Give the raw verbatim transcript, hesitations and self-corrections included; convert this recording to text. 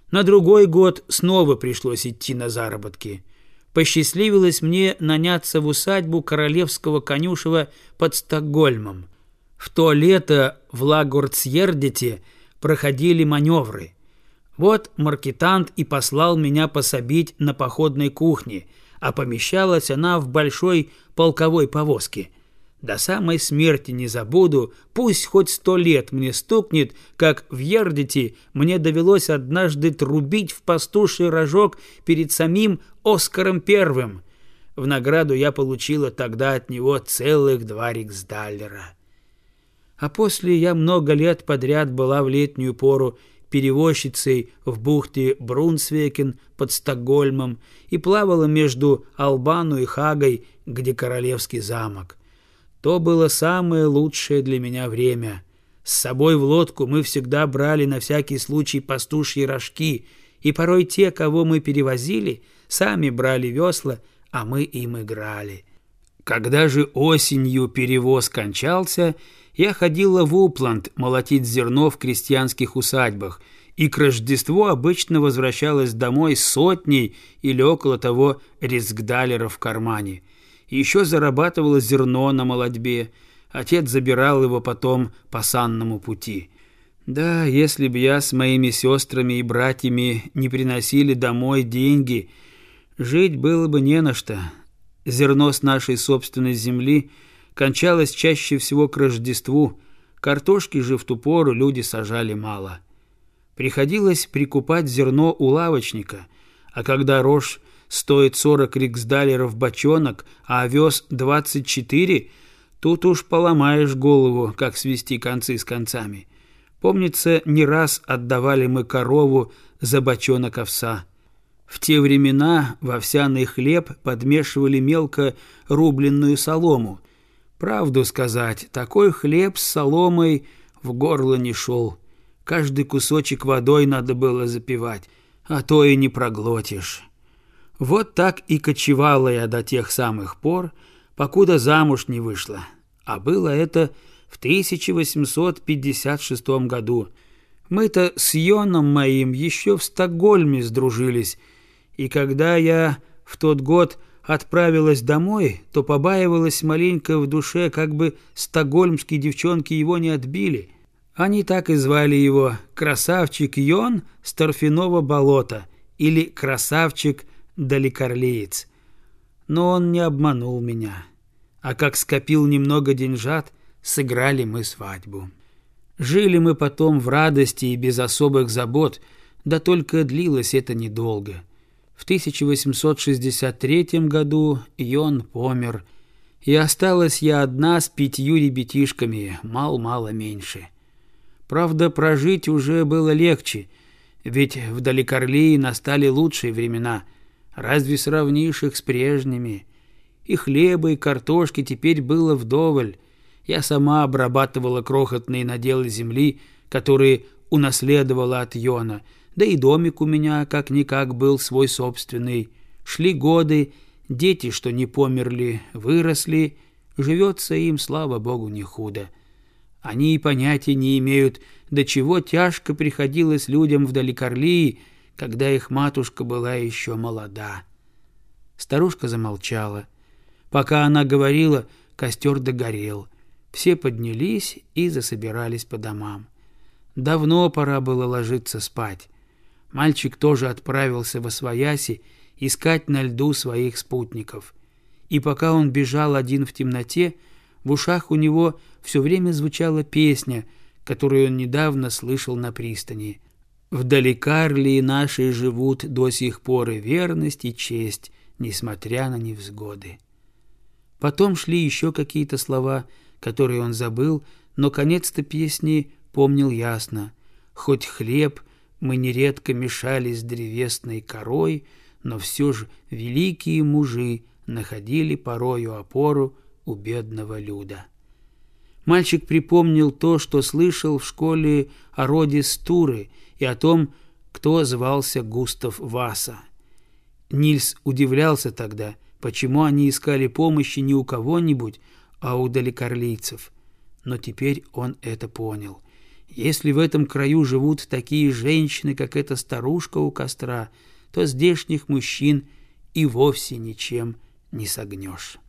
На другой год снова пришлось идти на заработки. Посчастливилось мне наняться в усадьбу королевского конюшева под Стокгольмом. В то лето в Лагордсьердете проходили маневры. Вот маркетант и послал меня пособить на походной кухне, а помещалась она в большой полковой повозке. До самой смерти не забуду, пусть хоть сто лет мне стукнет, как в Ердете мне довелось однажды трубить в пастуший рожок перед самим Оскаром Первым. В награду я получила тогда от него целых два риксдаллера. А после я много лет подряд была в летнюю пору перевозчицей в бухте Брунсвекен под Стокгольмом и плавала между Албану и Хагой, где королевский замок. То было самое лучшее для меня время. С собой в лодку мы всегда брали на всякий случай пастушьи рожки, и порой те, кого мы перевозили, сами брали весла, а мы им играли. Когда же осенью перевоз кончался, я ходила в Упланд молотить зерно в крестьянских усадьбах, и к Рождеству обычно возвращалась домой с сотней или около того риксдаллеров в кармане. Еще зарабатывала зерно на молотьбе, отец забирал его потом по санному пути. Да, если б я с моими сестрами и братьями не приносили домой деньги, жить было бы не на что. Зерно с нашей собственной земли кончалось чаще всего к Рождеству, картошки же в ту пору люди сажали мало. Приходилось прикупать зерно у лавочника, а когда рожь стоит сорок риксдаллеров бочонок, а овес двадцать четыре, тут уж поломаешь голову, как свести концы с концами. Помнится, не раз отдавали мы корову за бочонок овса. В те времена в овсяный хлеб подмешивали мелко рубленную солому. Правду сказать, такой хлеб с соломой в горло не шел. Каждый кусочек водой надо было запивать, а то и не проглотишь. Вот так и кочевала я до тех самых пор, покуда замуж не вышла. А было это в тысяча восемьсот пятьдесят шестом году. Мы-то с Йоном моим еще в Стокгольме сдружились, и когда я в тот год отправилась домой, то побаивалась маленько в душе, как бы стокгольмские девчонки его не отбили. Они так и звали его «Красавчик Йон с торфяного болота» или «Красавчик далекарлеец». Но он не обманул меня. А как скопил немного деньжат, сыграли мы свадьбу. Жили мы потом в радости и без особых забот, да только длилось это недолго. В тысяча восемьсот шестьдесят третьем году Йон помер, и осталась я одна с пятью ребятишками, мал-мало меньше. Правда, прожить уже было легче, ведь в Далекарлии настали лучшие времена. Разве сравнишь их с прежними? И хлеба, и картошки теперь было вдоволь. Я сама обрабатывала крохотные наделы земли, которые унаследовала от Йона, да и домик у меня как-никак был свой собственный. Шли годы, дети, что не померли, выросли, живется им, слава богу, не худо. Они и понятия не имеют, до чего тяжко приходилось людям в Далекарлии, когда их матушка была еще молода. Старушка замолчала. Пока она говорила, костер догорел. Все поднялись и засобирались по домам. Давно пора было ложиться спать. Мальчик тоже отправился восвояси искать на льду своих спутников. И пока он бежал один в темноте, в ушах у него все время звучала песня, которую он недавно слышал на пристани. «В Далекарлии нашей живут до сих пор и верность, и честь, несмотря на невзгоды». Потом шли еще какие-то слова, которые он забыл, но конец-то песни помнил ясно. «Хоть хлеб мы нередко мешали с древесной корой, но все же великие мужи находили порою опору у бедного люда». Мальчик припомнил то, что слышал в школе о роде Стуры и о том, кто звался Густав Васа. Нильс удивлялся тогда, почему они искали помощи не у кого-нибудь, а у далекарлийцев. Но теперь он это понял. Если в этом краю живут такие женщины, как эта старушка у костра, то здешних мужчин и вовсе ничем не согнешь.